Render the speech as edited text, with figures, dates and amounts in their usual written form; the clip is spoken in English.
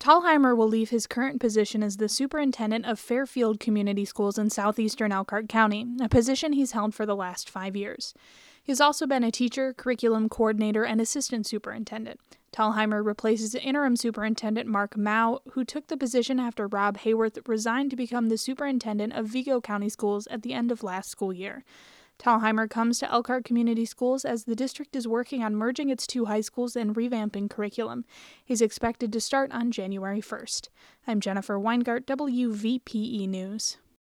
Thalheimer will leave his current position as the superintendent of Fairfield Community Schools in southeastern Elkhart County, a position he's held for the last 5 years. He's also been a teacher, curriculum coordinator, and assistant superintendent. Thalheimer replaces interim superintendent Mark Mao, who took the position after Rob Hayworth resigned to become the superintendent of Vigo County Schools at the end of last school year. Thalheimer comes to Elkhart Community Schools as the district is working on merging its 2 high schools and revamping curriculum. He's expected to start on January 1st. I'm Jennifer Weingart, WVPE News.